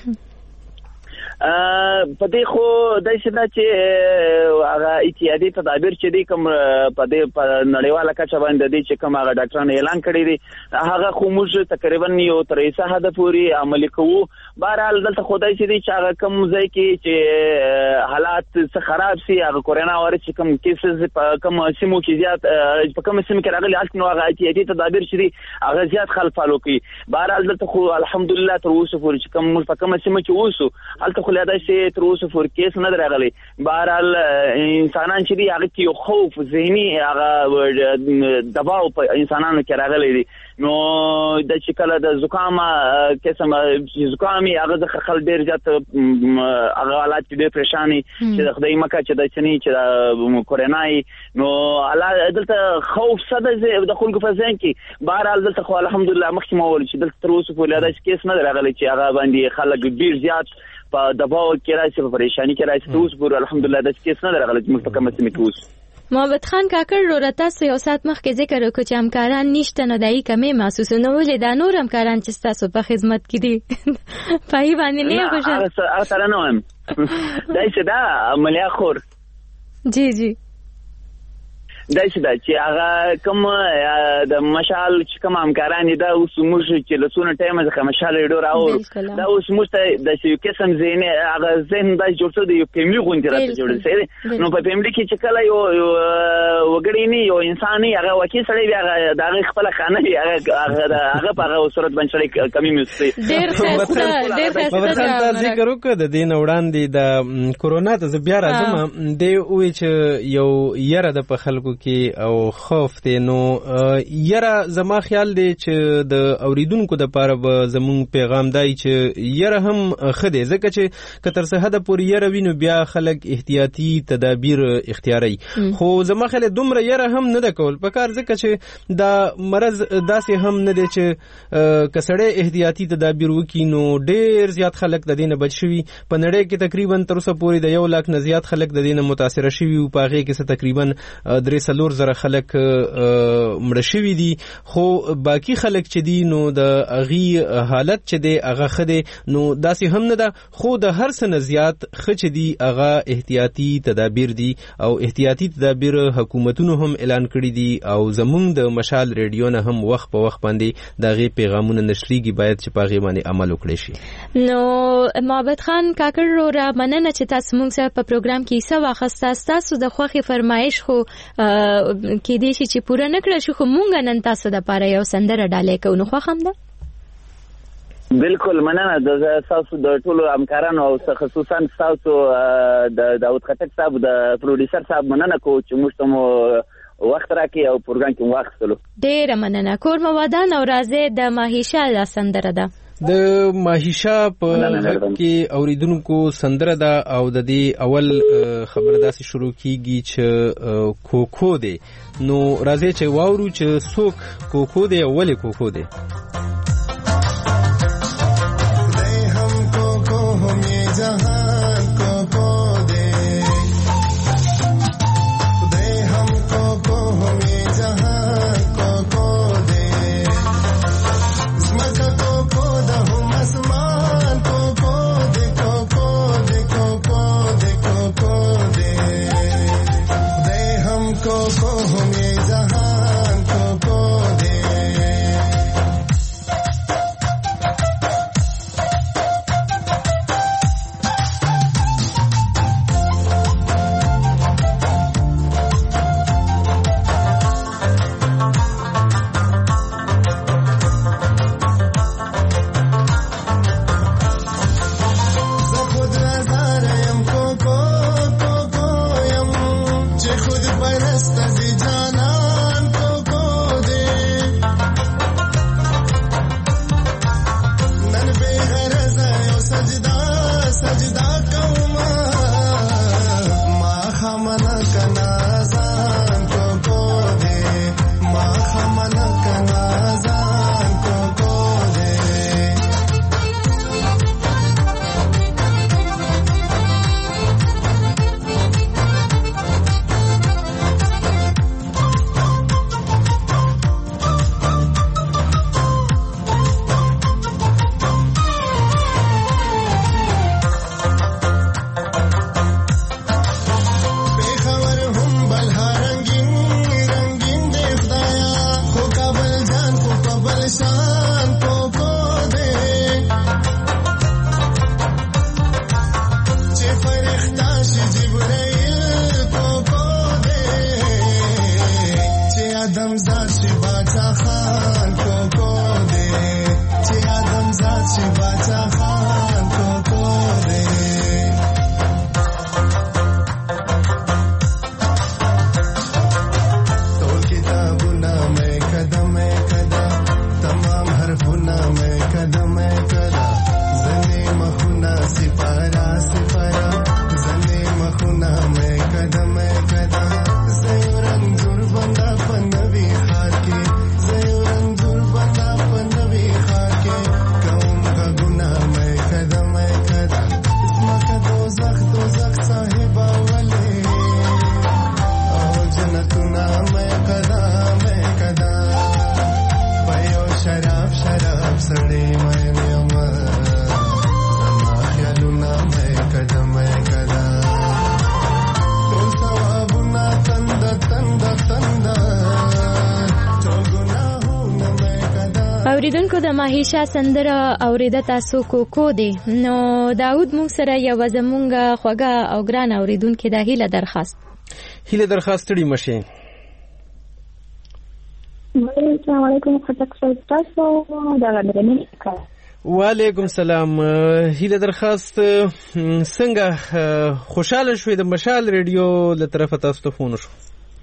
په دې خو داسې ده چې هغه احتیاطي تدابیر چې دي کوم په دې په نړیواله کچه باندې دي چې کوم هغه ډاکټرانو اعلان کړی دي هغه خو موږ تقریبا یو تر اوسه حده پورې عملي کوو. بهرحال دلته خو داسې دي چې هغه کوم ځای کې چې حالات څه خراب سي، هغه کورونا وایرس چې کوم کیسز په کوم سیمو کې زیات په کوم سیمو کې راغلي هلته نو هغه احتیاطي تدابیر چې دي هغه زیات خلک فالو کوي. بهرحال دلته خو الحمدلله تر اوسه پورې چې کوم موږ په کومه سیمه کې اوسو هلته خو لا داسې تر اوسه پورې کیس نه دی راغلی. بهرحال انسانان چې دي هغه کې یو خوف ذهني هغه دباو په انسانانو کې راغلی دی. نو د چې کله د زکام قسم زکامي هغه د خلک ډېر زیات هغه حالات کې ډېر پریشاني چې د خدای مکه چې د چني چې د کورونای نو دلته خوف ساده د خلکو په ذهن کې. بهرحال دلته خو الحمدلله مخکې مو ویل چې دلته تر اوسه پورې داسې کیس نه دی راغلی چې هغه باندې خلک ډېر زیات په دباو کې راشي، په پریشاني کې راشي. تر اوسه پورې الحمدلله داسې کیس نه دی راغلی چې موږ په کومه سیمه کې اوسو. محمد خان کاکړ رو تاسو یو سات مخکې ذکر وکړو چې همکاران نشته، نو دای کمې محسوسه نه ولې دا نور همکاران چې تاسو په خدمت کې دي پای باندې نه خوشاله؟ هغه سره نه وایم دای چې دا ملیا خور جی جی داسې ده چې هغه کوم د مشال چې کوم همکاران دي دا اوس موږ چې له څونه ټایمه څخه مشال یې ډېر راوړو دا اوس موږ ته داسې یو قسم ذهني هغه ذهن داسې جوړ شوی دی، یو فیملي غوندې راته جوړ شوی دی. نو په فیملي کې چې کله یو وګړی نه یو انسان نه هغه واقعي سړی وي، هغه د هغې خپله خانه وي، هغه په هغه صورت باندې سړی کمی محسوسوي. ډېر ښایسته ډېر ښایسته تا ذکر وکړه د دې نه وړاندې د کورونا ته زه بیا راځم. دی ووایي چې یو یره ده په خلکو کې او خوف دی. نو یره زما خیال دی چې د اوریدونکو د پاره به زمون پیغام دی چې یره هم ښه دی، ځکه چې که تر څه حده پورې یره وي نو بیا خلک احتیاطي تدابیر اختیاروي. خو زما خیال دومره یره هم نه ده کول پکار، ځکه چې دا مرض داسې هم نه دی چې که سړی احتیاطي تدابیر وکړي نو ډېر زیات خلک د دې نه بچ شوي. په نړۍ کې تقریبا تر اوسه پورې د یو لاک نه زیات خلک د دې نه متاثره شوي وو، په هغې کې څه تقریبا درې څلور زره خلک مړه شوي دي. خو باقي خلک چې دي نو د هغې حالت چې دی هغه ښه دی. نو داسې هم نه ده، خو د هر څه نه زیات ښه چې دي هغه احتیاطي تدابیر دي او احتیاطي تدابیر حکومتونو هم اعلان کړي دي او زمونږ د مشال ریډیو نه هم وخت په وخت باندې د هغې پیغامونه نشریږي، باید چې په هغې باندې عمل وکړی شي. نو محمد خان کاکړ وروره مننه چې تاسو موږ سره په پروګرام کې حصه واخیسته. ستاسو د خوښې فرمایش خو کې دې شي چې پوره نه کړه شو، خو مونږ نن تاسو دپاره یو سندره ډالۍ کوو، نو خوښ هم ده؟ بالکل مننه د تاسو د ټولو همکارانو او خصوصا تاسو د داود خټک صاحب د پروډوسر صاحب مننه کوو چې موږ ته مو وخت راکې او پروګرام کې واخستلو. ډېر مننه. کور موادان او رازه د ماهیشا لا سندره ده. د ماهیشا په غږ کې اوریدونکو سندره ده او د دې اول خبر داسې شروع کیږي چې کوکو دی. نو راځي چې واورو چې څوک کوکو دی او ولې کوکو دی. اوریدونکو د ماهیشا سندره اوریده تاسو کوکو دی. نو داود مونږ سره یو زمونږه خوږه او ګران اوریدونکو د هیله درخواست هیله درخواست لري مشه. السلام علیکم خطک صاحب تاسو دا غندنه کا. وعلیکم سلام. هیله درخواست څنګه خوشاله شوې د مشال ریډیو له طرفه تاسو ته فون شو؟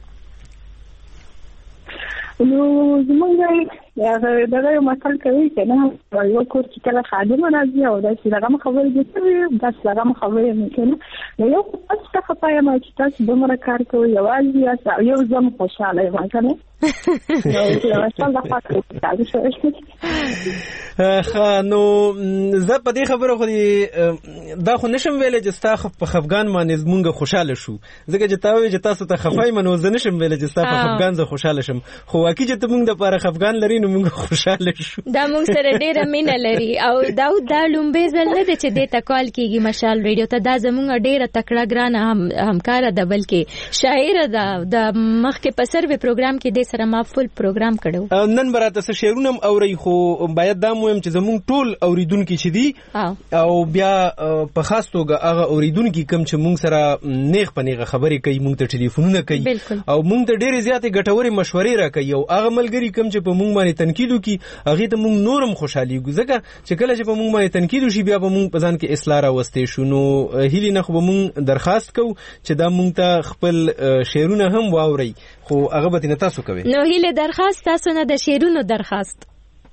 نو زمونږ دغه یو مثال کوي چې نه یو کور چې کله خادم راځي او دا چې دغه خبرې دي دا دغه خبرې نه کوي. نو یو څه څه پای ما چې تاسو دومره کار کوي یوازې یو ځم خوشاله یم کنه. نو مثال دا فکر تاسو ښه نو زه په دې خبره خو دا خو نشم ویلی چې ستا په خفګان باندې مونږ خوشاله شو ځکه چې تا وایي چې تاسو ته خفای منو زه نشم ویلی چې ستا په خفګان زه خوشاله شم خو واقعي چې ته مونږ دپاره خفګان لري نو مونږ خوشاله شو. دا مونږ سره ډېره مینه لري او داود دا لومبی ځل نه دی چې دې ته کال کېږي مشال ریډیو ته. دا زمونږ ډېره تکړه ګرانه همکاره ده بلکې شاعره ده. د مخکې په سروې پروګرام کې دې سره ما فل پروګرام کړو. نن به راته څه شعرونه هم اورئ خو باید دا مهم چې زمونږ ټول اوریدونکي چې دي او بیا په خاص توګه هغه اوریدونکي کوم چې مونږ سره نیغ په نیغه خبرې کوي مونږ ته ټلیفونونه کوي او مونږ ته ډېرې زیاتې ګټورې مشورې راکوي او هغه ملګري کوم چې په مونږ باندې تنقید وکړي هغې ته مونږ نورم خوشحالېږو ځکه چې کله چې په مونږ باندې تنقید وشي بیا به مونږ په ځان کې اصلاح راوستی شو. نو هیلې نه خو به مونږ درخواست کوو چې دا مونږ ته خپل شعرونه هم واورئ خو هغه به نه تاسو کوي. نو هیله درخواست تاسو نه د شیرونو درخواست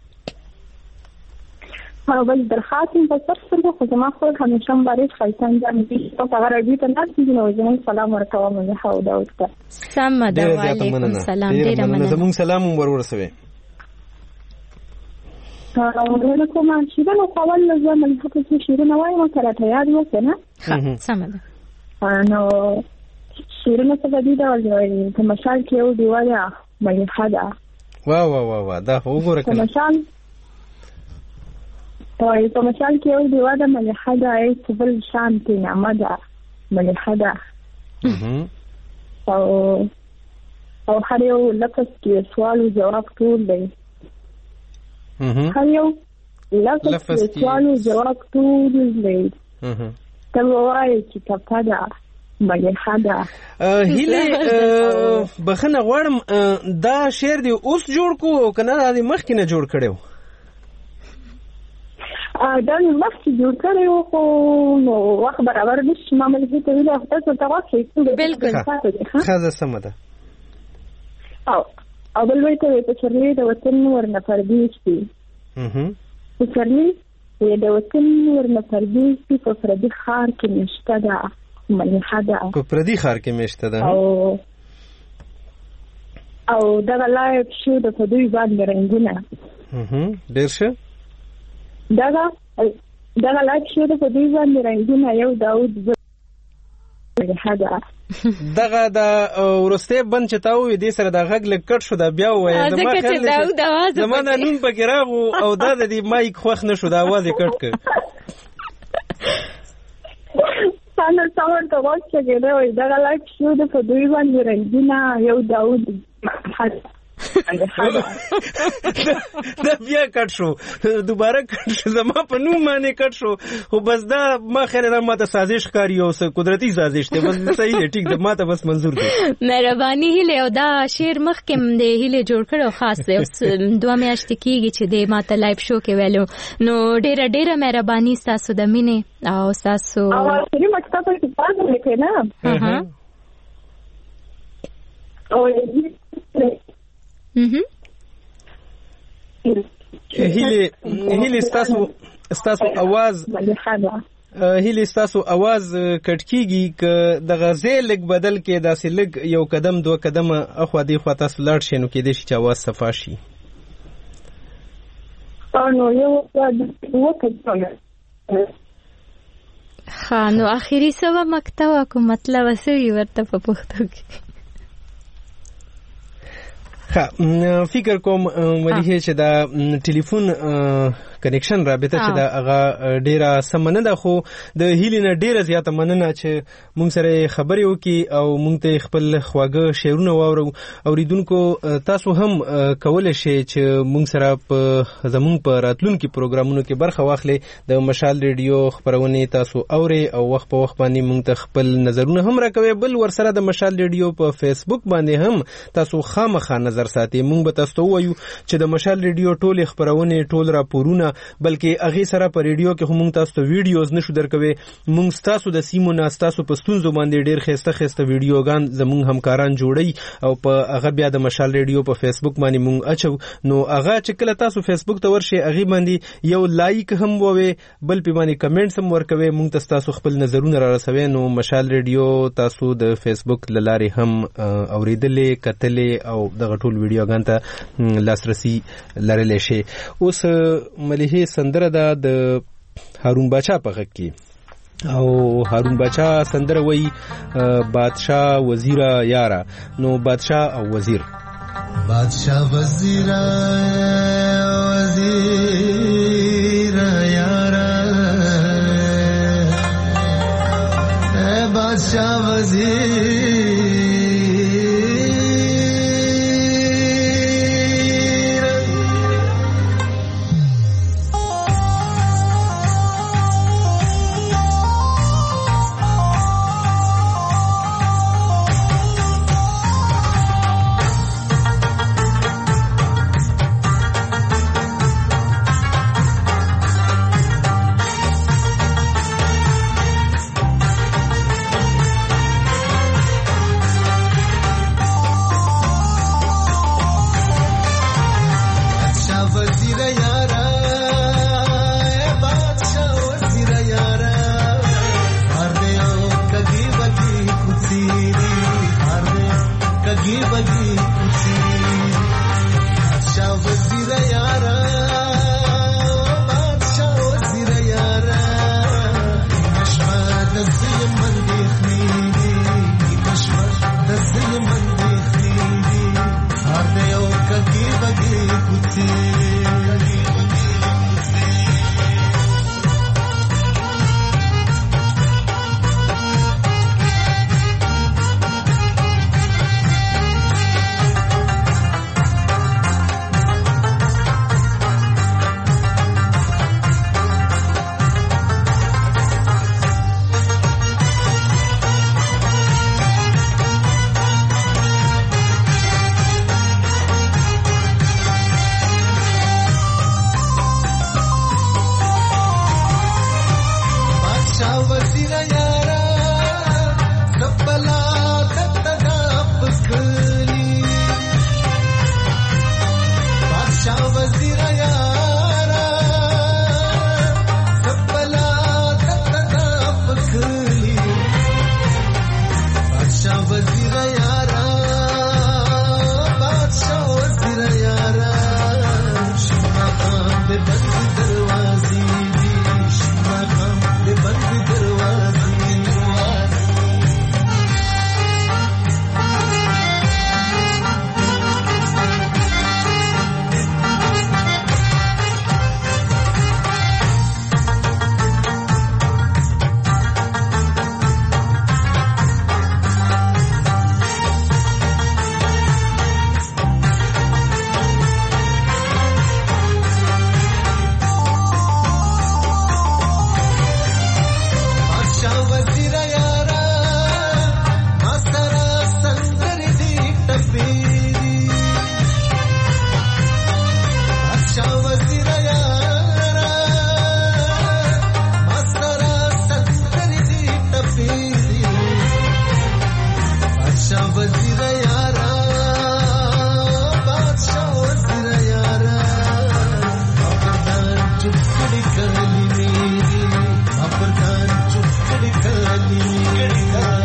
ما بل درخواست په تاسو خو زما خو همیشه مبارک خیسان جان دي او هغه راځي ته ناس دي نو زموږ سلام ورکوم زه هاو داوود ته سم ده وعلیکم السلام ډیر مننه زموږ سلام ور ورسوي. نو کومه شیرینو کول زما په څه شیرینو وایم سره ته یاد وکنه سم ده نو شیرینو څه دی دا ولې په مثال کې یو دیواله مې حدا وا وا وا وا دا وګوره کنه مثال طيب په مثال کې یو دیواله مې حدا ای بل شانتي نامه ده مې حدا او او هر یو لفظ کې سوال او جواب ټول دی هر یو لفظ کې سوال او جواب ټول دی ته وایي چې کپدا مې حدا هیله بخنه غواړم دا شعر دی اوس جوړ کو کنه دا مخکې نه جوړ کړو دا مخکې جوړ کړی وو خو نو وخت برابر نشي ما ملګري ته ویل تاسو ته واخلئ بالکل ښه سمه ده او او بل وایي ته پسرلی د وطن ورنه پردیس دي پسرلی د وطن ورنه پردیس دي په پردي ښار کې مشته ده ملحه ده په پردي ښار کې مشته ده او او دغه لایق شو د په دوی باندې رنګونه ډېر ښه دغه دغه لایق شو د په دوی باندې رنګونه یو داود دغه د ورسته بند چې تاو دې سره د غږ لکټ شو دا بیا وای زما خل زما د نوم پکې راغو او دا د دې مایک خوښ نشو دا आवाज یې کټ کړ څنګه څاور ته واچې دا وای دغه لایق شو د په دوی باندې رنګونه یو داود دا بیا کټ شو دوباره کټ شو زما په نوم باندې کټ شو خو بس دا ما خیر نه ماته سازش کاری او قدرتی سازش ته بس صحیح دی ټیک ده ماته بس منظور دی مهرباني هله او دا شعر مخکم دی هله جوړ کړو خاص دی دوه میاشتې کېږي چې د ماته لایف شو کې ویلو نو ډیره ډیره مهرباني تاسو د مینې او تاسو او شری مکتب کې پاتې لیکه نه ها او هیله هیله ستاسو ستاسو आवाज هیله ستاسو आवाज کټکیږي ک د غزل لګ بدل کې داسې لګ یو قدم دوه قدم اخو دی خو تاسو لاړ شئ نو کې د شي आवाज صفا شي نو یو وکړه ها نو اخیری سوا مکتب کو مطلب وسوي ورته په پښتو کې ها فکر کوم ملي چې دا ټلیفون کنیکشن رابطه چې دا هغه ډیره سمنه ده خو د هیلینه ډیره زیاته مننه چې مونږ سره خبرې وکي او مونږ ته خپل خواږه شعرونه واورو اوریدونکو تاسو هم کولای شئ چې مونږ سره په زمونږ په راتلونکو پروګرامونو کې برخه واخلئ د مشال ریډیو خبرونه تاسو اوري او وخت په وخت باندې مونږ ته خپل نظرونه هم راکوي بل ورسره د مشال ریډیو په فیسبوک باندې هم تاسو خامخا نظر ساتي مونږ به تاسو وایو چې د مشال ریډیو ټول خبرونه ټول راپورونه بلکې هغه سره په ریډیو کې هم تاسو ته ویډیوز نشو درکوي مونږ تاسو د سیمو نه تاسو په ستونزو باندې ډیر خسته خسته ویډیوګان زمونږ همکاران جوړي او په هغه بیا د مشال ریډیو په فیسبوک باندې مونږ اچو نو هغه چې کله تاسو فیسبوک ته ورشي هغه باندې یو لایک هم ووي بل په باندې کمنټس هم ورکوي مونږ تاسو خپل نظرونه را رسوي نو مشال ریډیو تاسو د فیسبوک لاره هم اوریدلې کتلې او دغه ټول ویډیوګان ته لاسرسي لرلې شي اوس ملي سندره ده د هارون باچا په غږ کې او هارون باچا سندره وای بادشاہ وزیر یارا نو بادشاہ او وزیر بادشاہ وزیر وزیر یارا اے بادشاہ وزیر کړي کړي میری ما پردان چوپ کړي کړي میری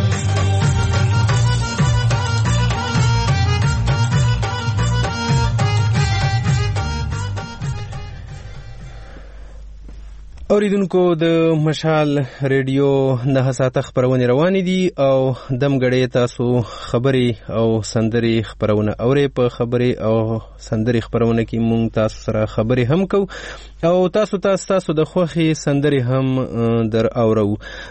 اوریدونکو د مشال ریډیو نه ساته خبرونه روان دي او دم غړې تاسو خبري او سندري خبرونه اوري په خبري او سندري خبرونه کې مونږ تاسو سره خبري هم کو او تاسو تاسو تاسو د خوخي سندري هم در اورو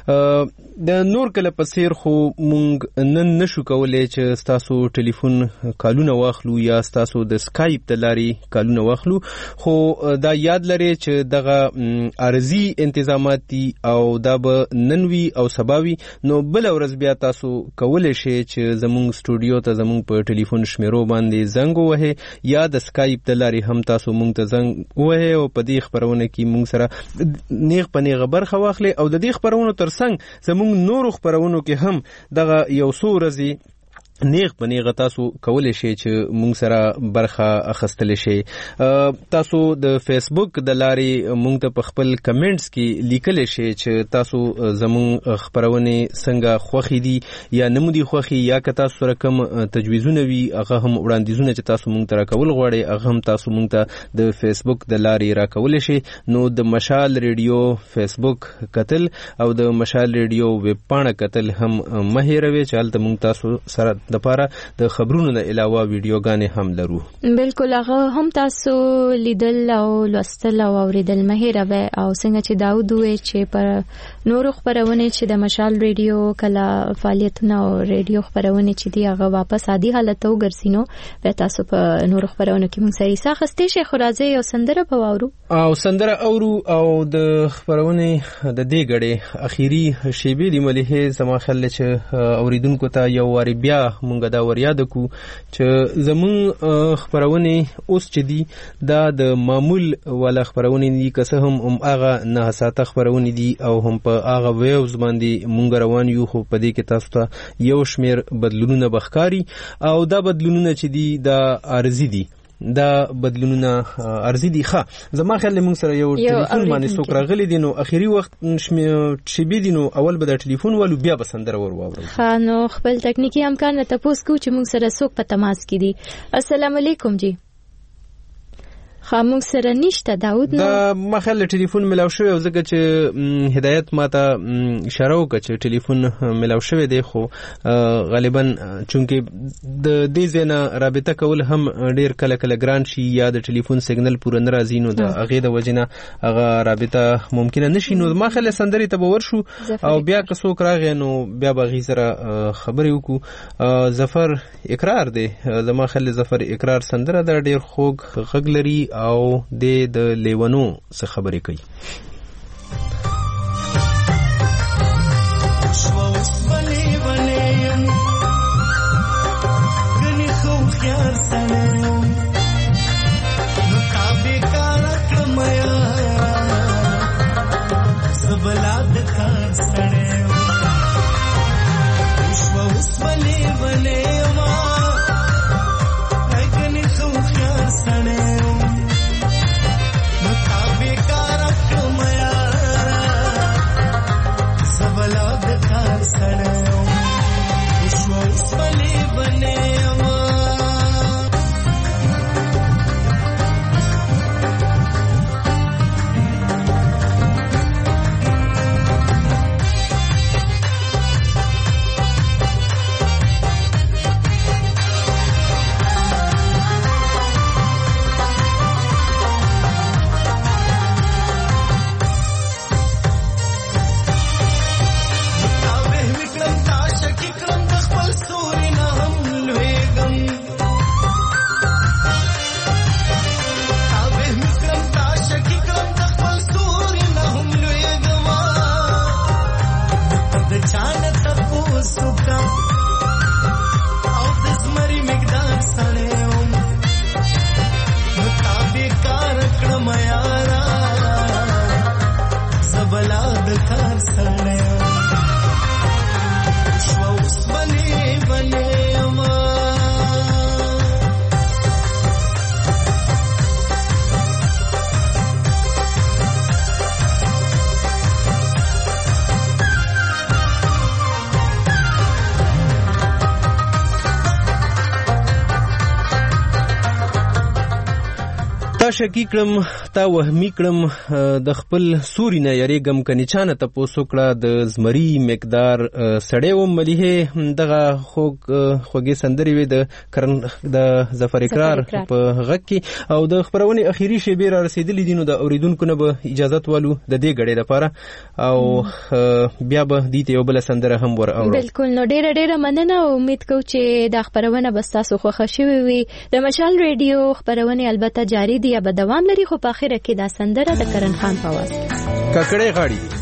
د نور کله پسیر خو مونږ نن نشو کولای چې تاسو ټلیفون کالونه واخلو یا تاسو د سکایپ تلاري کالونه واخلو خو دا یاد لري چې دغه ارزي انتظامات دي او دا به ننوي او سباوي نو بل ورځ بیا تاسو کولای شئ چې زموږ سټوډیو ته زموږ په ټلیفون شمیرو باندې زنګ ووهئ یا د سکایپ تلاري هم تاسو مونږ ته زنګ ووهئ او په دې خبرونه کې مونږ سره نیغ په نیغه برخه واخلئ او د دې خبرونو ترڅنګ زموږ نورو خبرونو کې هم دغه یو څو ورځې نیغ په نیغه تاسو کولای شئ چې مونږ سره برخه اخیستلی شئ. تاسو د فیسبوک د لارې مونږ ته په خپل کمنټس کې لیکلی شئ چې تاسو زموږ خپرونې څنګه خوښې دي یا نه مو دي خوښې یا که تاسو سره کوم تجویزونه وي هغه هم وړاندیزونه چې تاسو مونږ ته راکول غواړئ هغه هم تاسو مونږ ته د فیسبوک د لارې راکولی شئ. نو د مشال ریډیو فیسبوک کتل او د مشال ریډیو ویب پاڼه کتل هم مه هېروئ چې هلته مونږ تاسو سره د پاره د خبرونو نه علاوه ویډیوګانې هم لرو. بالکل هغه هم تاسو لیدل او لوستل او اوریدل مه هېروئ او څنګه چې داود وویل چې پر نورو خبرونه چې د مشال ریډیو کله فعالیتونه او ریډیو خبرونه چې دی هغه واپس عادي حالت ته وګرځي نو بیا تاسو په نورو خبرونو کې موږ سره حصہ اخیستی شئ. خو راځئ یو سندره به واورو او سندره اورو او د خبرونې د دې غړې اخیری شیبې د مليحه زما خل چې اوریدونکو ته یو واری بیا مونږ دا وریاد کو چې زمون خبرونه اوس چې دي دا د معمول ولا خبرونه دي که څه هم هم هغه نه ساته خبرونه دي او هم په هغه ویوز باندې مونږ روان یو خو په دې کې تاسو ته یو شمیر بدلونونه بخکاری او دا بدلونونه چې دي دا ارزي دي دا بدلونونه ارزي دي. ښه زما خیال موږ سره یو ټلیفون باندې څوک راغلی دي نو اخیری وخت شیبې دي نو اول به د ټلیفون والو بیا به سندره ور واورو. ښه نو خپل تکنیکی امکان نه تاسو کو چې موږ سره څوک په تماس کې دي. السلام علیکم جی. خاموږ سره نشته داود نو دا مخاله ټلیفون ملاو شوی او ځکه چې هدایت ماته اشاره وکړه چې ټلیفون ملاو شوی دی خو غالبا چونکه د دې ځنه رابطه کول هم ډیر کله کله ګران شي یا د ټلیفون سیګنل پوره ناراضی نو د هغه د وجنه هغه رابطه ممکنه نشي. نو مخاله سندري ته باور شو او بیا که څوک راغی نو بیا به غي سره خبرې وکړو. ظفر اقرار دی زما خل ظفر اقرار سندره د ډیر خوږ غږ لري او د د لیونو څخه خبرې کوي. شکی کړم تا وهمی کړم د خپل سوري نه یریګم کني چانه تاسو کړه د زمری مقدار سړې و مليه دغه خوګ خوګي سندري وي د کرن د ظفر اقرار په غږ کې او د خبرونه اخیری شی به رسیدلې دینو د اوریدونکو نه به اجازه والو د دې غړې لپاره او بیا به دې ته یو بل سندره هم ور اورو. بالکل نو ډېر ډېر مننه او امید کوم چې د خبرونه بس تاسو خوښ شوي وي. د مشال ریډیو خبرونه البته جاری دي یا به دوام لري خو په اخر کې دا سندره د کرن خان په आवाज ککړې غاړي